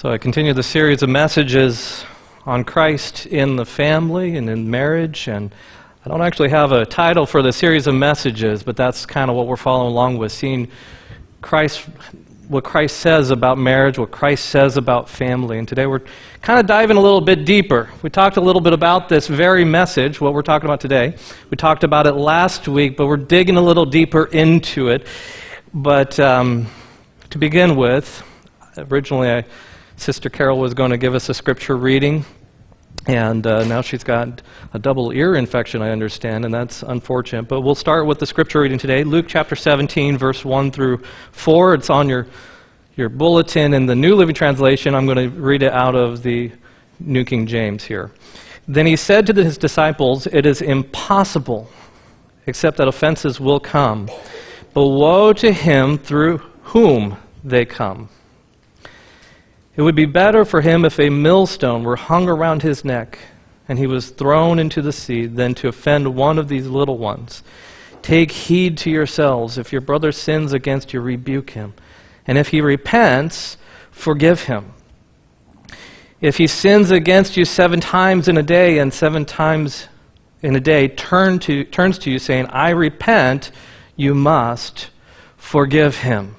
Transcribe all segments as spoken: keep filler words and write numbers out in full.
So I continue the series of messages on Christ in the family and in marriage, and I don't actually have a title for the series of messages, but that's kind of what we're following along with, seeing Christ, what Christ says about marriage, what Christ says about family. And today we're kind of diving a little bit deeper. We talked a little bit about this very message, what we're talking about today. We talked about it last week, but we're digging a little deeper into it. But um, to begin with, originally I Sister Carol was going to give us a scripture reading, and uh, now she's got a double ear infection, I understand, and that's unfortunate. But we'll start with the scripture reading today, Luke chapter seventeen, verse one through four. It's on your, your bulletin in the New Living Translation. I'm going to read it out of the New King James here. Then he said to his disciples, "It is impossible, except that offenses will come. But woe to him through whom they come. It would be better for him if a millstone were hung around his neck and he was thrown into the sea than to offend one of these little ones. Take heed to yourselves. If your brother sins against you, rebuke him. And if he repents, forgive him. If he sins against you seven times in a day and seven times in a day turn to, turns to you saying, 'I repent,' you must forgive him."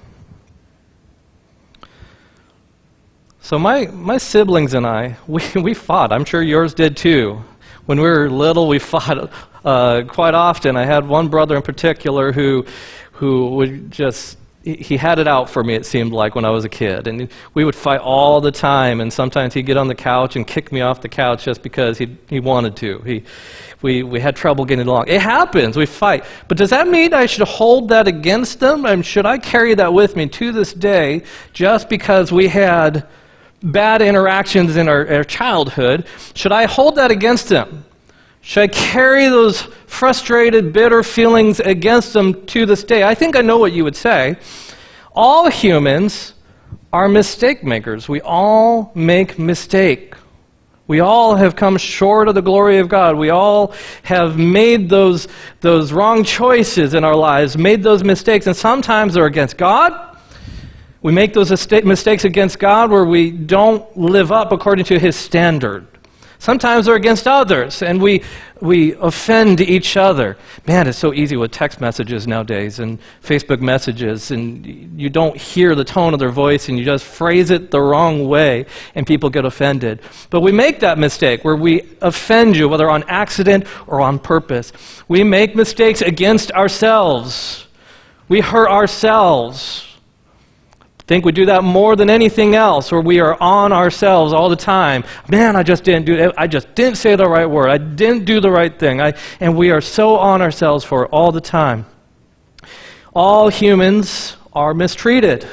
So my, my siblings and I, we, we fought. I'm sure yours did too. When we were little, we fought uh, quite often. I had one brother in particular who who would just, he had it out for me, it seemed like, when I was a kid. And we would fight all the time, and sometimes he'd get on the couch and kick me off the couch just because he he wanted to. He, we, we had trouble getting along. It happens, we fight. But does that mean I should hold that against them? I mean, should I carry that with me to this day just because we had bad interactions in our, our childhood? Should I hold that against them? Should I carry those frustrated, bitter feelings against them to this day? I think I know what you would say. All humans are mistake makers. We all make mistakes. We all have come short of the glory of God. We all have made those, those wrong choices in our lives, made those mistakes, and sometimes they're against God. We make those mistakes against God where we don't live up according to His standard. Sometimes they're against others, and we we offend each other. Man, it's so easy with text messages nowadays and Facebook messages, and you don't hear the tone of their voice, and you just phrase it the wrong way, and people get offended. But we make that mistake where we offend you, whether on accident or on purpose. We make mistakes against ourselves. We hurt ourselves. I think we do that more than anything else, where we are on ourselves all the time. Man, I just didn't do it. I just didn't say the right word. I didn't do the right thing. I, and we are so on ourselves for it all the time. All humans are mistreated.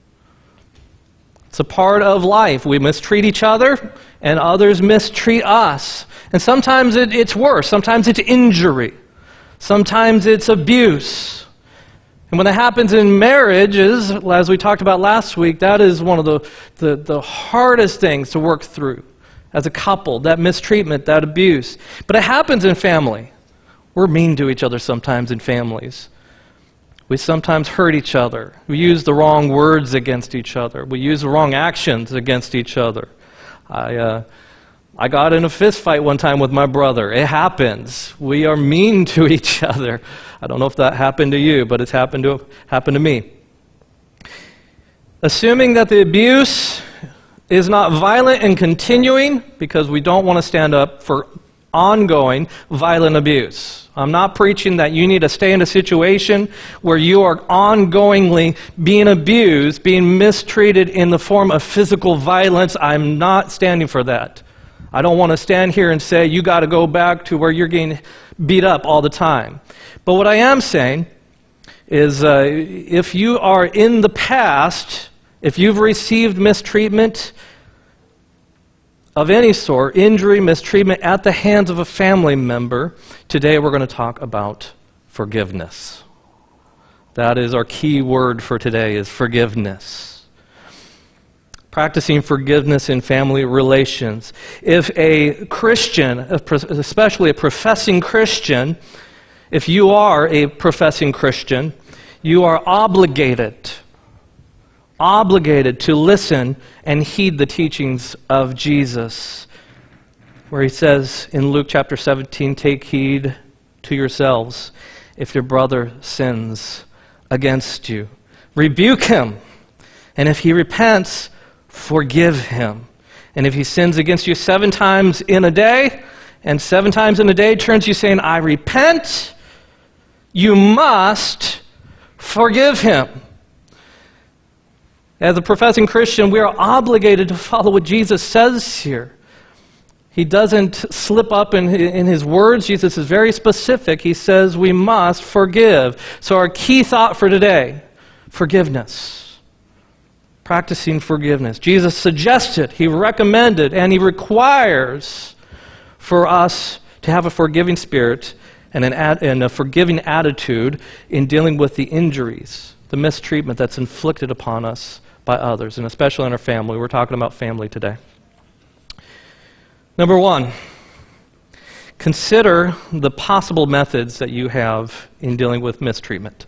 It's a part of life. We mistreat each other, and others mistreat us. And sometimes it, it's worse. Sometimes it's injury. Sometimes it's abuse. And when that happens in marriages, as we talked about last week, that is one of the, the, the hardest things to work through as a couple, that mistreatment, that abuse. But it happens in family. We're mean to each other sometimes in families. We sometimes hurt each other. We use the wrong words against each other. We use the wrong actions against each other. I... Uh, I got in a fist fight one time with my brother. It happens. We are mean to each other. I don't know if that happened to you, but it's happened to happened to me. Assuming that the abuse is not violent and continuing, because we don't want to stand up for ongoing violent abuse. I'm not preaching that you need to stay in a situation where you are ongoingly being abused, being mistreated in the form of physical violence. I'm not standing for that. I don't want to stand here and say you got to go back to where you're getting beat up all the time. But what I am saying is uh, if you are in the past, if you've received mistreatment of any sort, injury, mistreatment at the hands of a family member, today we're going to talk about forgiveness. That is our key word for today, is forgiveness. Practicing forgiveness in family relations. If a Christian, especially a professing Christian, if you are a professing Christian, you are obligated obligated to listen and heed the teachings of Jesus, where he says in Luke chapter seventeen, take heed to yourselves if your brother sins against you. Rebuke him, and if he repents, forgive him. And if he sins against you seven times in a day, and seven times in a day turns you saying, I repent, you must forgive him. As a professing Christian, we are obligated to follow what Jesus says here. He doesn't slip up in, in his words. Jesus is very specific. He says we must forgive. So our key thought for today, forgiveness. Practicing forgiveness. Jesus suggested, he recommended, and he requires for us to have a forgiving spirit and, an ad, and a forgiving attitude in dealing with the injuries, the mistreatment that's inflicted upon us by others, and especially in our family. We're talking about family today. Number one, consider the possible methods that you have in dealing with mistreatment.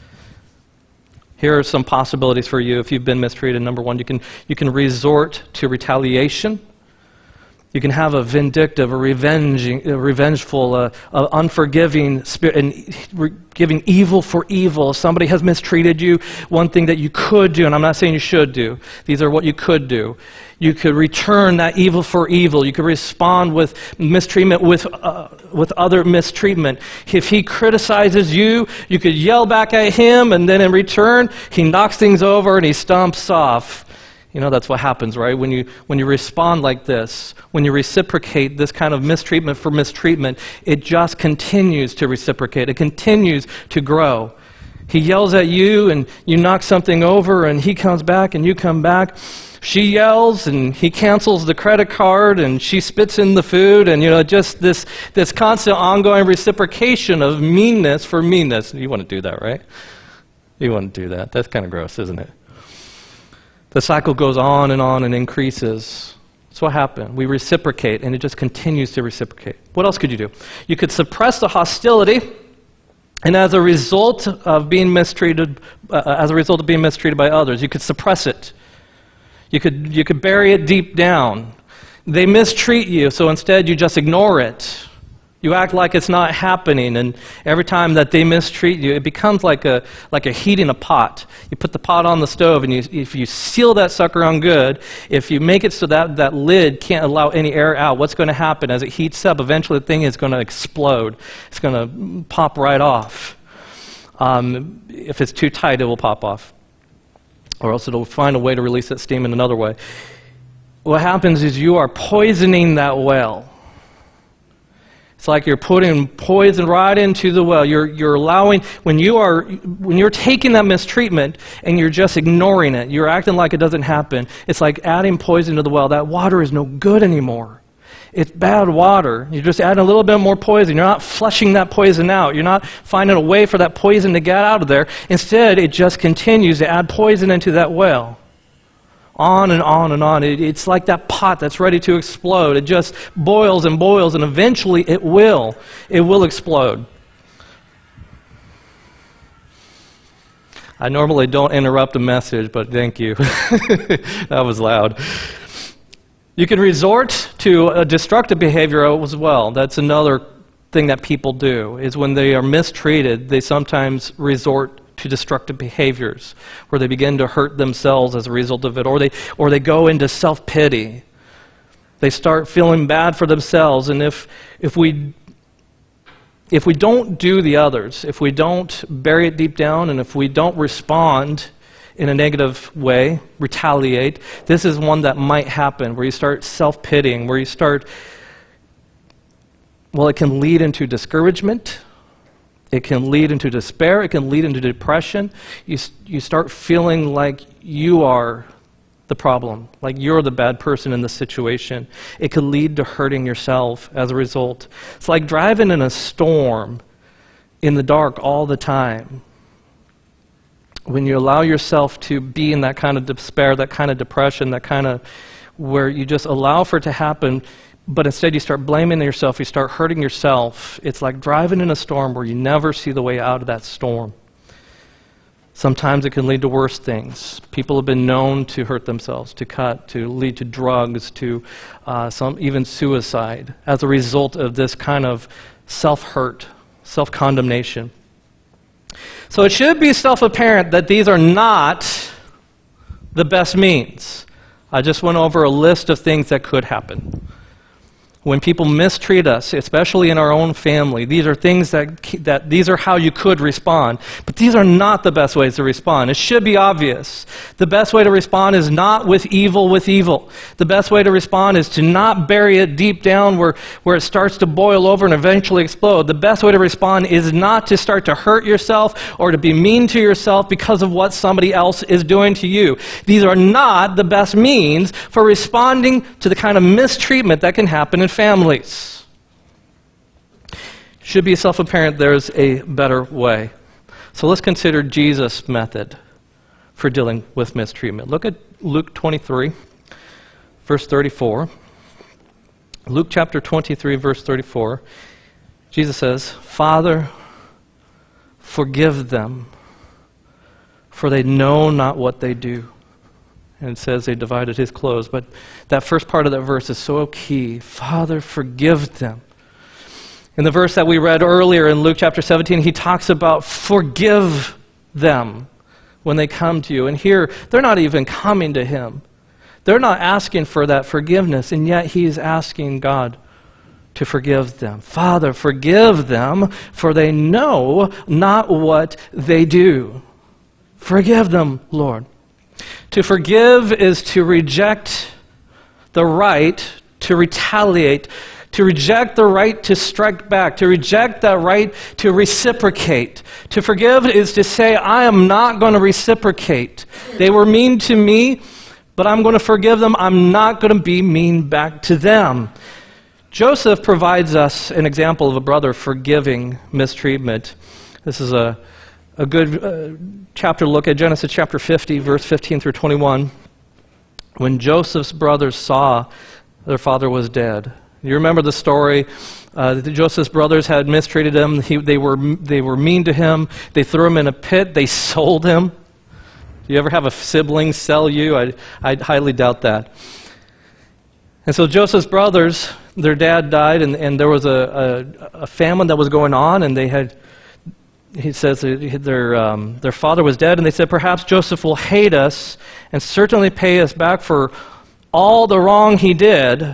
Here are some possibilities for you if you've been mistreated. Number one, you can, you can resort to retaliation. You can have a vindictive, a revenging, a revengeful, uh, uh, unforgiving spirit, and re- giving evil for evil. If somebody has mistreated you, one thing that you could do, and I'm not saying you should do, these are what you could do. You could return that evil for evil. You could respond with mistreatment with uh, with other mistreatment. If he criticizes you, you could yell back at him, and then in return, he knocks things over and he stomps off. You know, that's what happens, right? When you when you respond like this, when you reciprocate this kind of mistreatment for mistreatment, it just continues to reciprocate. It continues to grow. He yells at you and you knock something over and he comes back and you come back. She yells and he cancels the credit card and she spits in the food, and you know, just this this constant ongoing reciprocation of meanness for meanness. You want to do that, right? You want to do that. That's kind of gross, isn't it? The cycle goes on and on and increases. That's what happened. We reciprocate, and it just continues to reciprocate. What else could you do? You could suppress the hostility, and as a result of being mistreated, uh, as a result of being mistreated by others, you could suppress it. You could you could bury it deep down. They mistreat you, so instead you just ignore it. You act like it's not happening, and every time that they mistreat you, it becomes like a like a heating a pot. You put the pot on the stove, and you, if you seal that sucker on good, if you make it so that that lid can't allow any air out, what's going to happen as it heats up? Eventually, the thing is going to explode. It's going to pop right off. Um, if it's too tight, it will pop off, or else it'll find a way to release that steam in another way. What happens is you are poisoning that well. It's like you're putting poison right into the well. You're you're allowing, when you are when you're taking that mistreatment and you're just ignoring it, you're acting like it doesn't happen. It's like adding poison to the well. That water is no good anymore. It's bad water. You're just adding a little bit more poison. You're not flushing that poison out. You're not finding a way for that poison to get out of there. Instead, it just continues to add poison into that well. On and on and on. It, it's like that pot that's ready to explode. It just boils and boils, and eventually it will. It will explode. I normally don't interrupt a message, but thank you. That was loud. You can resort to a destructive behavior as well. That's another thing that people do, is when they are mistreated, they sometimes resort to destructive behaviors, where they begin to hurt themselves as a result of it, or they or they go into self-pity. They start feeling bad for themselves, and if if we if we don't do the others, if we don't bury it deep down, and if we don't respond in a negative way, retaliate, this is one that might happen, where you start self-pitying, where you start, well, it can lead into discouragement. It can lead into despair. It can lead into depression. You, you start feeling like you are the problem, like you're the bad person in the situation. It could lead to hurting yourself as a result. It's like driving in a storm in the dark all the time. When you allow yourself to be in that kind of despair, that kind of depression, that kind of where you just allow for it to happen, but instead you start blaming yourself, you start hurting yourself. It's like driving in a storm where you never see the way out of that storm. Sometimes it can lead to worse things. People have been known to hurt themselves, to cut, to lead to drugs, to uh, some even suicide as a result of this kind of self-hurt, self-condemnation. So it should be self-apparent that these are not the best means. I just went over a list of things that could happen. When people mistreat us, especially in our own family, these are things that, that these are how you could respond. But these are not the best ways to respond. It should be obvious. The best way to respond is not with evil with evil. The best way to respond is to not bury it deep down where, where it starts to boil over and eventually explode. The best way to respond is not to start to hurt yourself or to be mean to yourself because of what somebody else is doing to you. These are not the best means for responding to the kind of mistreatment that can happen in families. Should be self-apparent there's a better way. So let's consider Jesus' method for dealing with mistreatment. Look at Luke twenty-three, verse thirty-four. Luke chapter twenty-three, verse thirty-four. Jesus says, "Father, forgive them, for they know not what they do." And it says they divided his clothes. But that first part of that verse is so key. Father, forgive them. In the verse that we read earlier in Luke chapter seventeen, he talks about forgive them when they come to you. And here, they're not even coming to him. They're not asking for that forgiveness, and yet he is asking God to forgive them. Father, forgive them, for they know not what they do. Forgive them, Lord. To forgive is to reject the right to retaliate, to reject the right to strike back, to reject that right to reciprocate. To forgive is to say, I am not going to reciprocate. They were mean to me, but I'm going to forgive them. I'm not going to be mean back to them. Joseph provides us an example of a brother forgiving mistreatment. This is a A good uh, chapter to look at, Genesis chapter fifty, verse fifteen through twenty-one. When Joseph's brothers saw their father was dead. You remember the story? Uh, Joseph's brothers had mistreated him. He, they were they were mean to him. They threw him in a pit. They sold him. Do you ever have a sibling sell you? I I highly doubt that. And so Joseph's brothers, their dad died, and, and there was a, a, a famine that was going on, and they had. He says their, um, their father was dead, and they said, perhaps Joseph will hate us and certainly pay us back for all the wrong he did.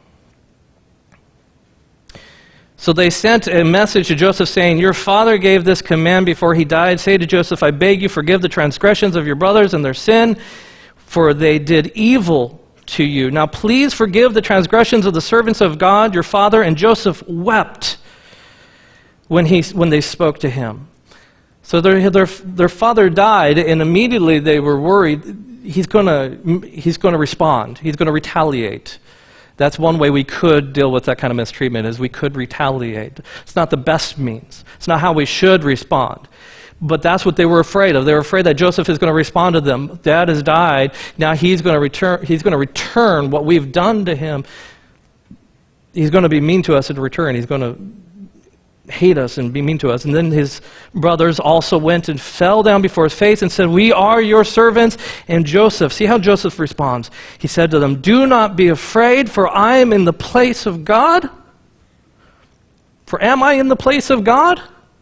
So they sent a message to Joseph saying, your father gave this command before he died. Say to Joseph, I beg you, forgive the transgressions of your brothers and their sin, for they did evil to you. Now please forgive the transgressions of the servants of God, your father. And Joseph wept when he when they spoke to him. So their their their father died, and immediately they were worried. He's gonna he's gonna respond. He's gonna retaliate. That's one way we could deal with that kind of mistreatment, is we could retaliate. It's not the best means. It's not how we should respond. But that's what they were afraid of. They were afraid that Joseph is going to respond to them. Dad has died. Now he's going to return. He's going to return what we've done to him. He's going to be mean to us in return. He's going to hate us and be mean to us. And then his brothers also went and fell down before his face and said, we are your servants. And Joseph, see how Joseph responds. He said to them, do not be afraid, for I am in the place of God. For am I in the place of God?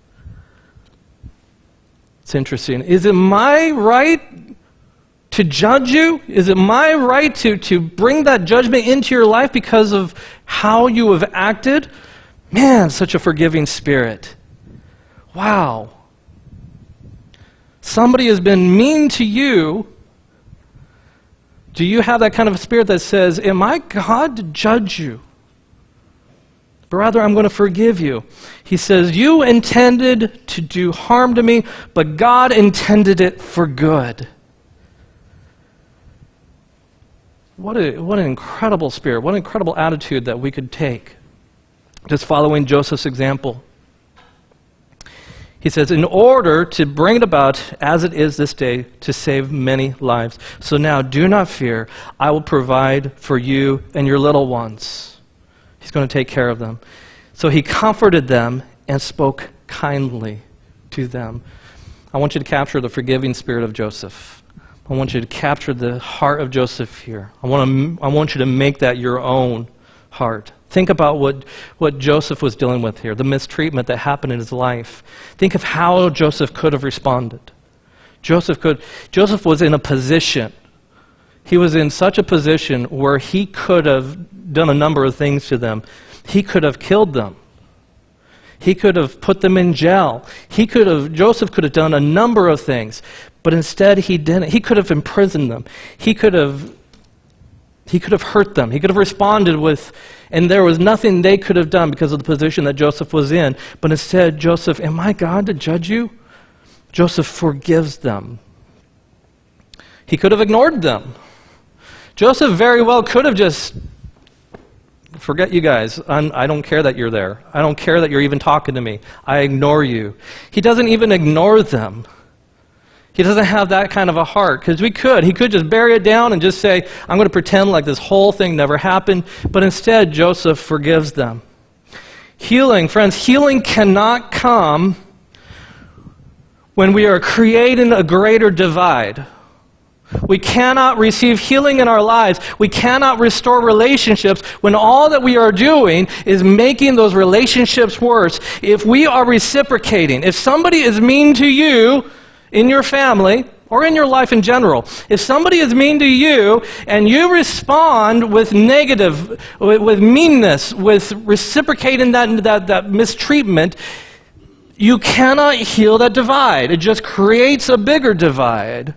It's interesting. Is it my right to judge you? Is it my right to, to bring that judgment into your life because of how you have acted? Man, such a forgiving spirit. Wow. Somebody has been mean to you. Do you have that kind of a spirit that says, am I God to judge you? But rather, I'm going to forgive you. He says, you intended to do harm to me, but God intended it for good. What a, what an incredible spirit. What an incredible attitude that we could take. Just following Joseph's example. He says, in order to bring it about as it is this day, to save many lives. So now do not fear. I will provide for you and your little ones. He's going to take care of them. So he comforted them and spoke kindly to them. I want you to capture the forgiving spirit of Joseph. I want you to capture the heart of Joseph here. I want to, I want you to make that your own heart. Think about what, what Joseph was dealing with here, the mistreatment that happened in his life. Think of how Joseph could have responded. Joseph could, Joseph was in a position, he was in such a position where he could have done a number of things to them. He could have killed them. He could have put them in jail. He could have, Joseph could have done a number of things, but instead he didn't. He could have imprisoned them. He could have, he could have hurt them. He could have responded with, and there was nothing they could have done because of the position that Joseph was in. But instead, Joseph, am I God to judge you? Joseph forgives them. He could have ignored them. Joseph very well could have just, forget you guys. I'm, I don't care that you're there. I don't care that you're even talking to me. I ignore you. He doesn't even ignore them. He doesn't have that kind of a heart, because we could. He could just bury it down and just say, I'm going to pretend like this whole thing never happened. But instead, Joseph forgives them. Healing, friends, healing cannot come when we are creating a greater divide. We cannot receive healing in our lives. We cannot restore relationships when all that we are doing is making those relationships worse. If we are reciprocating, if somebody is mean to you in your family or in your life in general, if somebody is mean to you and you respond with negative, with, with meanness, with reciprocating that, that, that mistreatment, you cannot heal that divide. It just creates a bigger divide.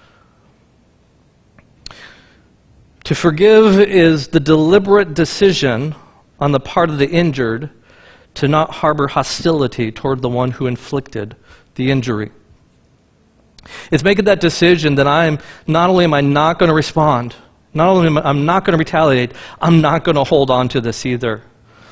To forgive is the deliberate decision on the part of the injured to not harbor hostility toward the one who inflicted the injury. It's making that decision that I'm not only am I not going to respond, not only am I I'm not going to retaliate, I'm not going to hold on to this either.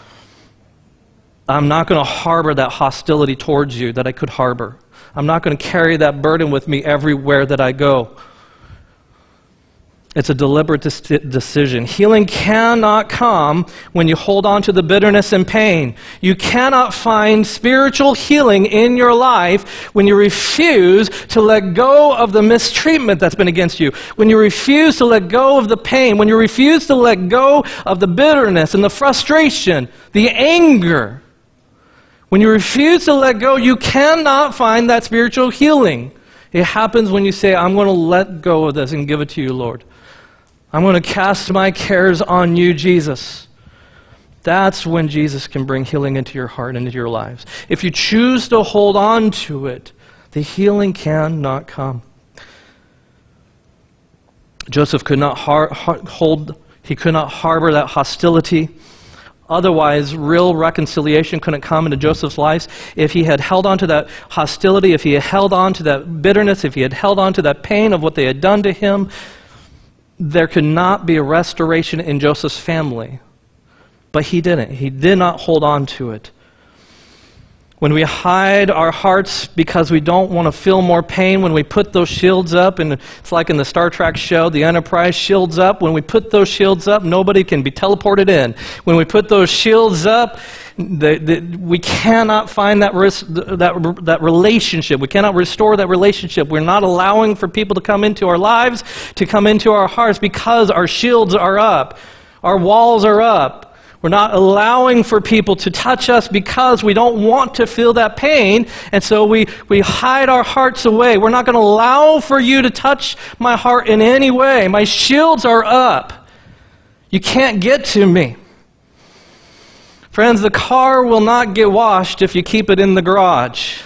I'm not going to harbor that hostility towards you that I could harbor. I'm not going to carry that burden with me everywhere that I go. It's a deliberate de- decision. Healing cannot come when you hold on to the bitterness and pain. You cannot find spiritual healing in your life when you refuse to let go of the mistreatment that's been against you, when you refuse to let go of the pain, when you refuse to let go of the bitterness and the frustration, the anger. When you refuse to let go, you cannot find that spiritual healing. It happens when you say, I'm going to let go of this and give it to you, Lord. I'm going to cast my cares on you, Jesus. That's when Jesus can bring healing into your heart and into your lives. If you choose to hold on to it, the healing cannot come. Joseph could not har- har- hold, he could not harbor that hostility. Otherwise, real reconciliation couldn't come into Joseph's life. If he had held on to that hostility, if he had held on to that bitterness, if he had held on to that pain of what they had done to him, there could not be a restoration in Joseph's family. But he didn't. He did not hold on to it. When we hide our hearts because we don't want to feel more pain, when we put those shields up, and it's like in the Star Trek show, the Enterprise, shields up. When we put those shields up, nobody can be teleported in. When we put those shields up, the, the, we cannot find that, res, that, that relationship. We cannot restore that relationship. We're not allowing for people to come into our lives, to come into our hearts, because our shields are up. Our walls are up. We're not allowing for people to touch us because we don't want to feel that pain, and so we, we hide our hearts away. We're not going to allow for you to touch my heart in any way. My shields are up. You can't get to me. Friends, the car will not get washed if you keep it in the garage.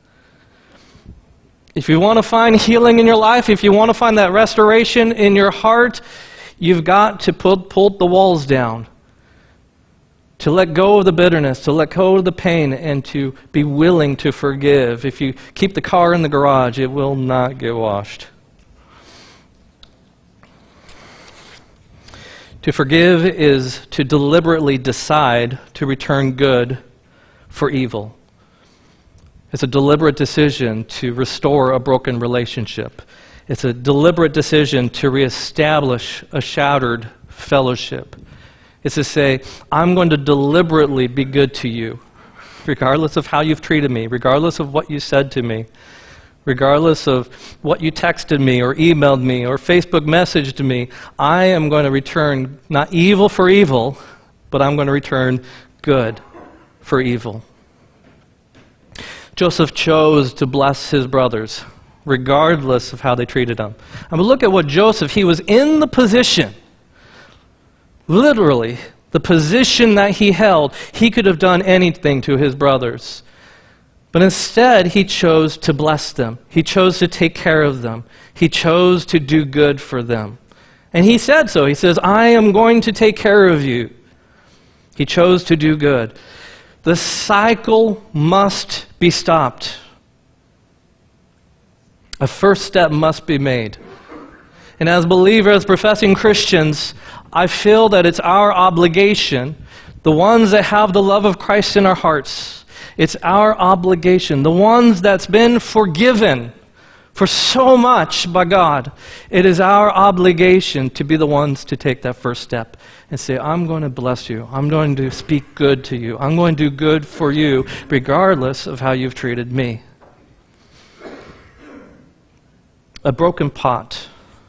If you want to find healing in your life, if you want to find that restoration in your heart, you've got to pull, pull the walls down. To let go of the bitterness, to let go of the pain, and to be willing to forgive. If you keep the car in the garage, it will not get washed. To forgive is to deliberately decide to return good for evil. It's a deliberate decision to restore a broken relationship. It's a deliberate decision to reestablish a shattered fellowship. It's to say, I'm going to deliberately be good to you, regardless of how you've treated me, regardless of what you said to me, regardless of what you texted me or emailed me or Facebook messaged me, I am going to return not evil for evil, but I'm going to return good for evil. Joseph chose to bless his brothers, regardless of how they treated him. I mean, look at what Joseph, he was in the position, literally, the position that he held. He could have done anything to his brothers. But instead, he chose to bless them. He chose to take care of them. He chose to do good for them. And he said so. He says, I am going to take care of you. He chose to do good. The cycle must be stopped. A first step must be made. And as believers, as professing Christians, I feel that it's our obligation, the ones that have the love of Christ in our hearts, it's our obligation, the ones that's been forgiven for so much by God, it is our obligation to be the ones to take that first step and say, I'm going to bless you. I'm going to speak good to you. I'm going to do good for you, regardless of how you've treated me. A broken pot,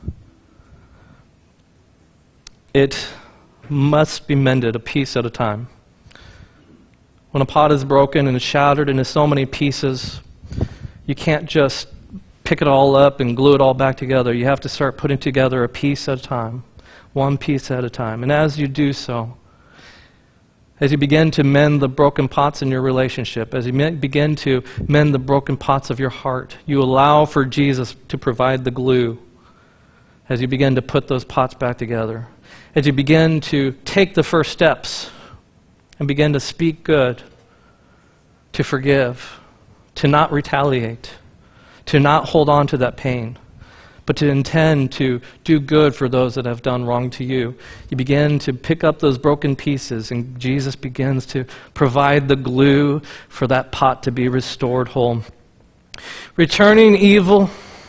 it must be mended a piece at a time. When a pot is broken and is shattered into so many pieces, you can't just pick it all up and glue it all back together. You have to start putting together a piece at a time, one piece at a time. And as you do so, as you begin to mend the broken pots in your relationship, as you begin to mend the broken pots of your heart, you allow for Jesus to provide the glue as you begin to put those pots back together. As you begin to take the first steps and begin to speak good, to forgive, to not retaliate, to not hold on to that pain, but to intend to do good for those that have done wrong to you. You begin to pick up those broken pieces, and Jesus begins to provide the glue for that pot to be restored whole. Returning evil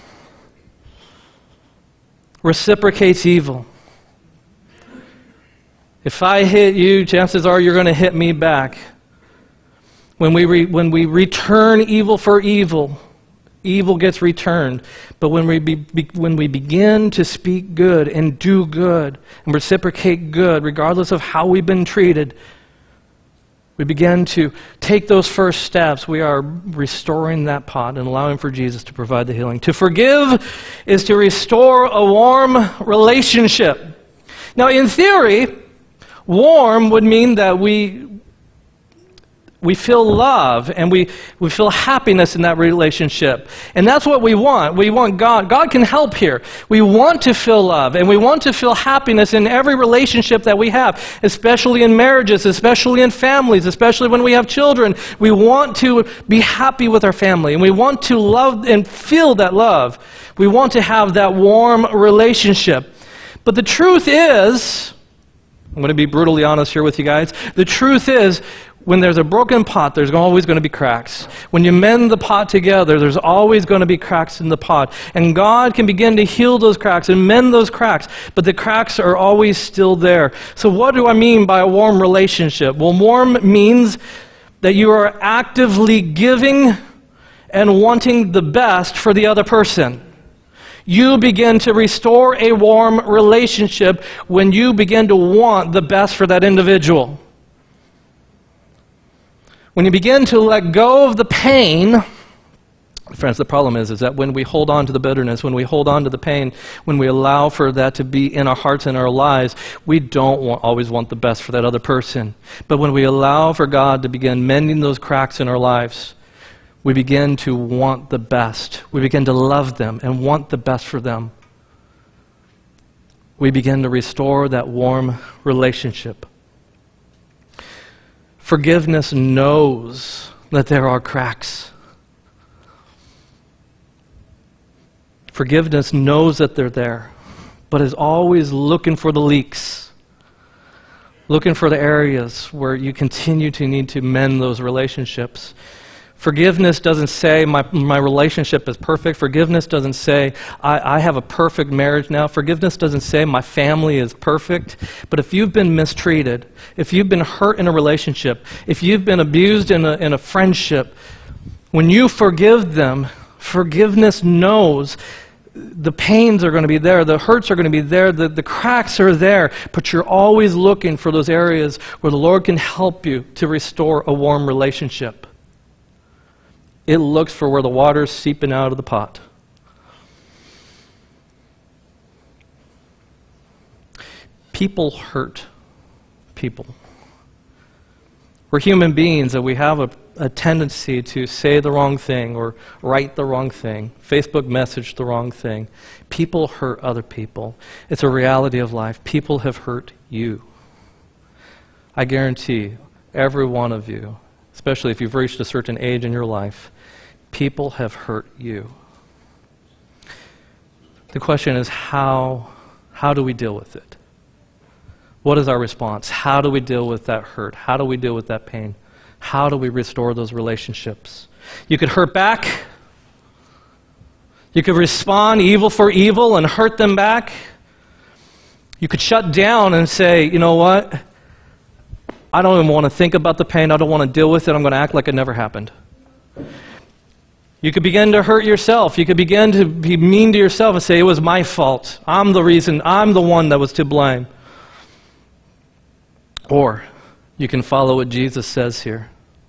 reciprocates evil. If I hit you, chances are you're going to hit me back. When we re, when we return evil for evil, evil gets returned. But when we be, be, when we begin to speak good and do good and reciprocate good, regardless of how we've been treated, we begin to take those first steps. We are restoring that pot and allowing for Jesus to provide the healing. To forgive is to restore a warm relationship. Now, in theory, warm would mean that we we feel love and we, we feel happiness in that relationship. And that's what we want. We want God. God can help here. We want to feel love and we want to feel happiness in every relationship that we have, especially in marriages, especially in families, especially when we have children. We want to be happy with our family and we want to love and feel that love. We want to have that warm relationship. But the truth is, I'm going to be brutally honest here with you guys. The truth is, when there's a broken pot, there's always going to be cracks. When you mend the pot together, there's always going to be cracks in the pot. And God can begin to heal those cracks and mend those cracks, but the cracks are always still there. So what do I mean by a warm relationship? Well, warm means that you are actively giving and wanting the best for the other person. You begin to restore a warm relationship when you begin to want the best for that individual. When you begin to let go of the pain, friends, the problem is, is that when we hold on to the bitterness, when we hold on to the pain, when we allow for that to be in our hearts and our lives, we don't want, always want the best for that other person. But when we allow for God to begin mending those cracks in our lives, we begin to want the best. We begin to love them and want the best for them. We begin to restore that warm relationship. Forgiveness knows that there are cracks. Forgiveness knows that they're there, but is always looking for the leaks, looking for the areas where you continue to need to mend those relationships. Forgiveness doesn't say my, my relationship is perfect. Forgiveness doesn't say I, I have a perfect marriage now. Forgiveness doesn't say my family is perfect. But if you've been mistreated, if you've been hurt in a relationship, if you've been abused in a, in a friendship, when you forgive them, Forgiveness knows the pains are going to be there, the hurts are going to be there, the, the cracks are there, but you're always looking for those areas where the Lord can help you to restore a warm relationship. It looks for where the water's seeping out of the pot. People hurt people. We're human beings and we have a, a tendency to say the wrong thing or write the wrong thing, Facebook message the wrong thing. People hurt other people. It's a reality of life. People have hurt you. I guarantee every one of you, especially if you've reached a certain age in your life, people have hurt you. The question is, how, how do we deal with it? What is our response? How do we deal with that hurt? How do we deal with that pain? How do we restore those relationships? You could hurt back. You could respond evil for evil and hurt them back. You could shut down and say, you know what? I don't even want to think about the pain. I don't want to deal with it. I'm going to act like it never happened. You could begin to hurt yourself. You could begin to be mean to yourself and say, it was my fault. I'm the reason. I'm the one that was to blame. Or you can follow what Jesus says here.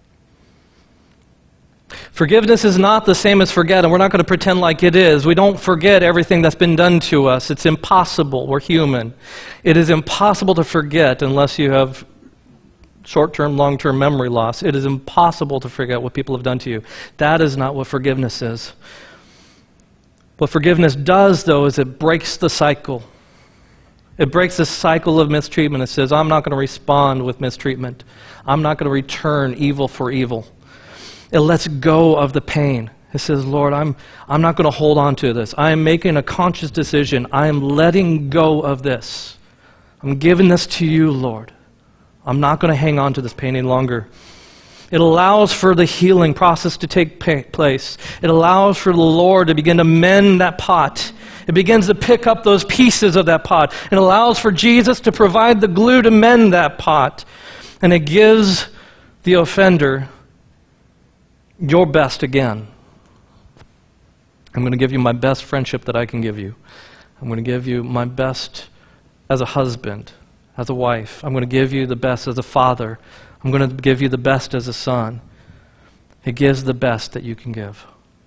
Forgiveness is not the same as forget, and we're not going to pretend like it is. We don't forget everything that's been done to us. It's impossible. We're human. It is impossible to forget unless you have short-term, long-term memory loss. It is impossible to forget what people have done to you. That is not what forgiveness is. What forgiveness does, though, is it breaks the cycle. It breaks the cycle of mistreatment. It says, I'm not going to respond with mistreatment. I'm not going to return evil for evil. It lets go of the pain. It says, Lord, I'm, I'm not going to hold on to this. I am making a conscious decision. I am letting go of this. I'm giving this to you, Lord. I'm not going to hang on to this pain any longer. It allows for the healing process to take place. It allows for the Lord to begin to mend that pot. It begins to pick up those pieces of that pot. It allows for Jesus to provide the glue to mend that pot. And it gives the offender your best again. I'm going to give you my best friendship that I can give you. I'm going to give you my best as a husband, as a wife. I'm going to give you the best as a father. I'm going to give you the best as a son. It gives the best that you can give.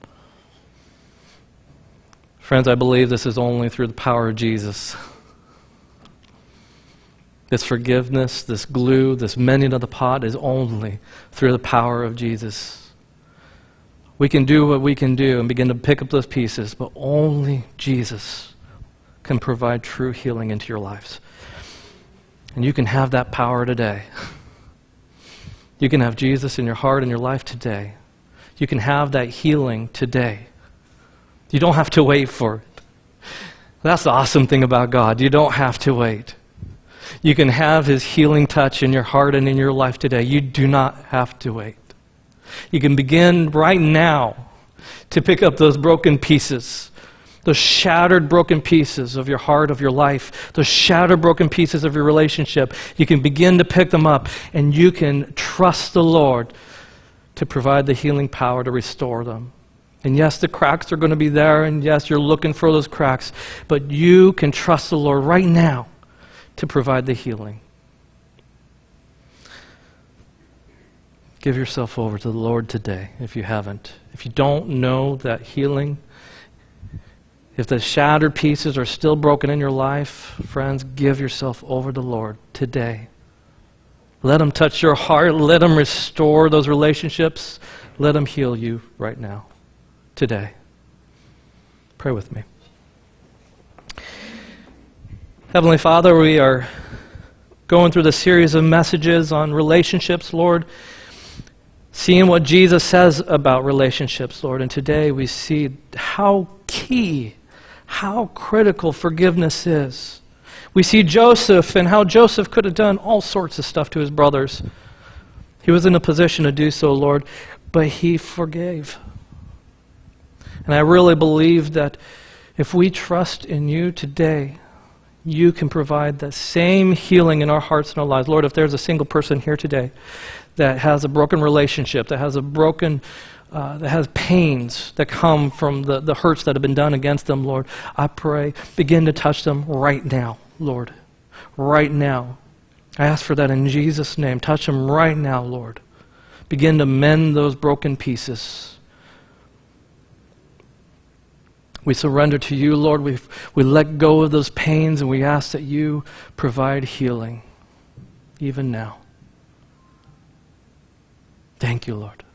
Friends, I believe this is only through the power of Jesus. This forgiveness, this glue, this mending of the pot is only through the power of Jesus. We can do what we can do and begin to pick up those pieces, but only Jesus can provide true healing into your lives. And you can have that power today. You can have Jesus in your heart and your life today. You can have that healing today. You don't have to wait for it. That's the awesome thing about God. You don't have to wait. You can have His healing touch in your heart and in your life today. You do not have to wait. You can begin right now to pick up those broken pieces, those shattered, broken pieces of your heart, of your life, those shattered, broken pieces of your relationship. You can begin to pick them up, and you can trust the Lord to provide the healing power to restore them. And yes, the cracks are going to be there, and yes, you're looking for those cracks, but you can trust the Lord right now to provide the healing. Give yourself over to the Lord today if you haven't. If you don't know that healing, if the shattered pieces are still broken in your life, friends, give yourself over to the Lord today. Let Him touch your heart. Let Him restore those relationships. Let Him heal you right now. Today. Pray with me. Heavenly Father, we are going through the series of messages on relationships, Lord, seeing what Jesus says about relationships, Lord, and today we see how key, how critical forgiveness is. We see Joseph and how Joseph could have done all sorts of stuff to his brothers. He was in a position to do so, Lord, but he forgave. And I really believe that if we trust in you today, you can provide the same healing in our hearts and our lives. Lord, if there's a single person here today that has a broken relationship, that has a broken uh, that has pains that come from the, the hurts that have been done against them, Lord, I pray, begin to touch them right now, Lord. Right now. I ask for that in Jesus' name. Touch them right now, Lord. Begin to mend those broken pieces. We surrender to you, Lord. We we let go of those pains, and we ask that you provide healing, even now. Thank you, Lord.